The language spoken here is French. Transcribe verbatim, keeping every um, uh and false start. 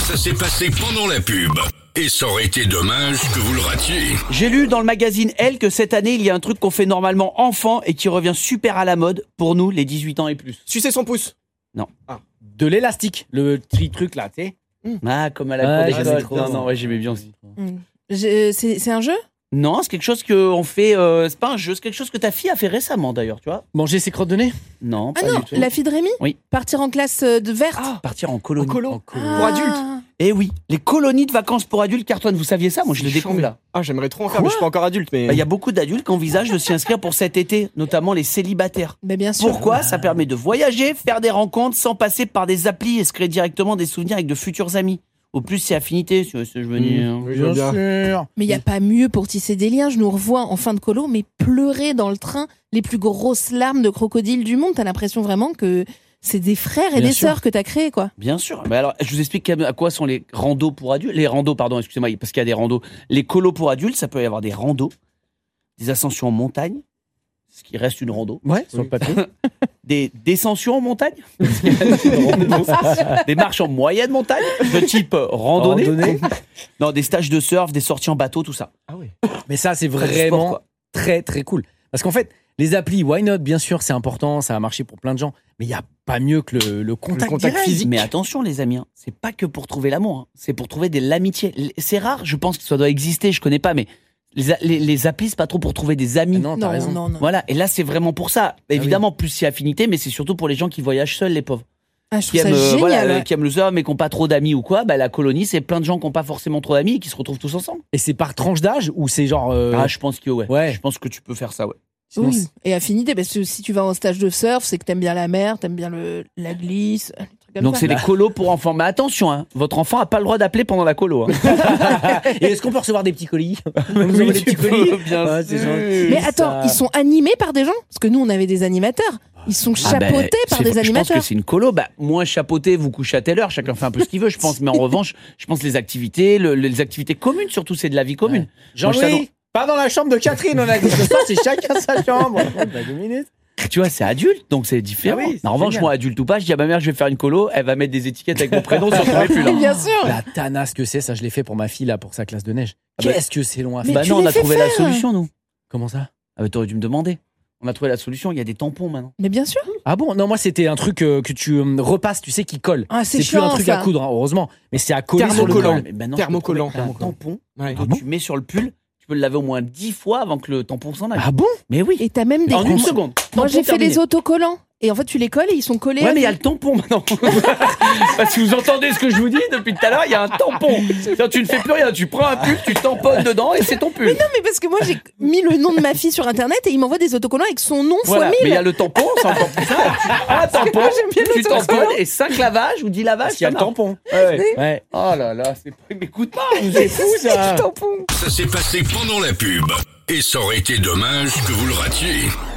Ça s'est passé pendant la pub. Et ça aurait été dommage que vous le ratiez. J'ai lu dans le magazine Elle que cette année, il y a un truc qu'on fait normalement enfant et qui revient super à la mode pour nous, les dix-huit ans et plus. Sucer son pouce. Non. Ah. De l'élastique, le petit truc là, tu sais. Ah, comme à la Ouais, cour j'aimais d'école. trop, Non, ça. non, ouais, j'aimais bien aussi. Mm. Je- C'est c'est un jeu? Non, c'est quelque chose qu'on fait. Euh, c'est pas un jeu, c'est quelque chose que ta fille a fait récemment d'ailleurs, tu vois. Manger ses crottes de nez. Non, Ah pas non, du tout. la fille de Rémi? Oui. Partir en classe euh, de verte? Ah, partir en colonie. En colo. En colo. Ah. Pour adultes. Eh oui, les colonies de vacances pour adultes, Carton, vous saviez ça? Moi, je l'ai découvert là. Ah, j'aimerais trop en faire, mais je suis pas encore adulte. Mais Bah, il y a beaucoup d'adultes qui envisagent de s'y inscrire pour cet été, notamment les célibataires. Bah bien sûr. Pourquoi? Ça permet de voyager, faire des rencontres sans passer par des applis et se créer directement des souvenirs avec de futurs amis. Au plus, c'est affinité, si tu vois ce que je veux dire. Oui, je veux bien. sûr. Mais il n'y a pas mieux pour tisser des liens. Je nous revois en fin de colo, mais pleurer dans le train, les plus grosses larmes de crocodile du monde. T'as l'impression vraiment que c'est des frères et Bien des sûr. sœurs que t'as créés, quoi. Bien sûr. Mais alors, je vous explique à quoi sont les randos pour adultes. Les randos, pardon, excusez-moi, parce qu'il y a des randos. Les colos pour adultes, ça peut y avoir des randos, des ascensions en montagne, ce qui reste une rando, Ouais, sur le papier. des descensions en montagne, des marches en moyenne montagne, de type euh, randonnée. Randonnée. Non, des stages de surf, des sorties en bateau, tout ça. Ah oui. Mais ça, c'est Pas du sport, vraiment quoi. très très cool. Parce qu'en fait, les applis, why not? Bien sûr, c'est important, ça a marché pour plein de gens. Mais il n'y a pas mieux que le, le contact, Le contact direct. physique. Mais attention, les amis, hein, c'est pas que pour trouver l'amour, hein, c'est pour trouver de l'amitié. L- C'est rare, je pense que ça doit exister, je connais pas, mais les, a- les, les applis, c'est pas trop pour trouver des amis. Ah non, t'as Non, raison. non, non. Voilà, et là, c'est vraiment pour ça. Évidemment, plus c'est affinité, mais c'est surtout pour les gens qui voyagent seuls, les pauvres. Ah, je Qui trouve aiment, ça euh, génial. voilà, ouais. euh, qui aiment le surf, mais qui n'ont pas trop d'amis ou quoi. Bah, la colonie, c'est plein de gens qui n'ont pas forcément trop d'amis et qui se retrouvent tous ensemble. Et c'est par tranche d'âge ou c'est genre. euh, Ah, je pense que ouais. Ouais. Je pense que tu peux faire ça, ouais. sinon, Oui, c'est- et affinité, parce que si tu vas en stage de surf, c'est que t'aimes bien la mer, t'aimes bien le, la glisse, des trucs comme Donc, ça. c'est les colos pour enfants. Mais attention, hein, votre enfant n'a pas le droit d'appeler pendant la colo. Hein. Et est-ce qu'on peut recevoir des petits colis? On nous Oui, envoie des tu petits colis. peux, bien Ouais, c'est sûr. gentil. Mais attends, Ça- ils sont animés par des gens? Parce que nous, on avait des animateurs. Ils sont Ah ben, chapeautés par c'est- des Je pense animateurs. que c'est une colo. Bah, moins chapeauté, vous couchez à telle heure, chacun fait un peu ce qu'il veut, je pense. Mais en revanche, je pense les activités, le- les activités communes, surtout, c'est de la vie commune. Moi, je t'annonce- Jean-Louis, pas dans la chambre de Catherine, on a dit que ça, c'est chacun sa chambre. Bah, deux minutes. Tu vois, c'est adulte, donc c'est différent. Ah oui, c'est en revanche, génial. moi, adulte ou pas, je dis à ma mère, je vais faire une colo, elle va mettre des étiquettes avec mon prénom sur tous les pulls. Mais hein. bien sûr. La tanasse que c'est, ça, je l'ai fait pour ma fille, là, pour sa classe de neige. Ah bah- Qu'est-ce que c'est long à Mais faire. Bah tu non, on les a fais trouvé la faire. solution, nous. Comment ça? Ah bah t'aurais dû me demander. On a trouvé la solution, il y a des tampons maintenant. Mais bien sûr. Ah bon? Non, moi, c'était un truc euh, que tu euh, repasses, tu sais, qui colle. Ah, c'est plus chiant, un truc ça. à coudre, hein, heureusement. Mais c'est à coller sur le Thermocollant. col. Mais maintenant, je peux Thermocollant. trouver un tampon Ouais. que tu mets sur le pull, tu peux le laver au moins dix fois avant que le tampon s'en aille. Ah bon? Mais oui, Et t'as même des. en une Moi, seconde. Moi, Tampon j'ai fait terminé. les autocollants. Et en fait, tu les colles et ils sont collés. Ouais, à mais il y a vie. le tampon maintenant. Parce que vous entendez ce que je vous dis depuis tout à l'heure, il y a un tampon. C'est-à-dire, tu ne fais plus rien, tu prends un pull, tu tamponnes dedans et c'est ton pull. Non, mais parce que moi, j'ai mis le nom de ma fille sur Internet et il m'envoie des autocollants avec son nom Voilà, fois mais il y mille. a le tampon, c'est encore plus simple. Tu prends un tampon, moi, j'aime bien tu l'autocollant. tamponnes et cinq lavages ou dix lavages, Il y a ça le marche. tampon. Ouais, ouais. Ouais. Oh là là, c'est pas... M'écoute pas, vous êtes fous ça. Tampon. Ça s'est passé pendant la pub. Et ça aurait été dommage que vous le ratiez.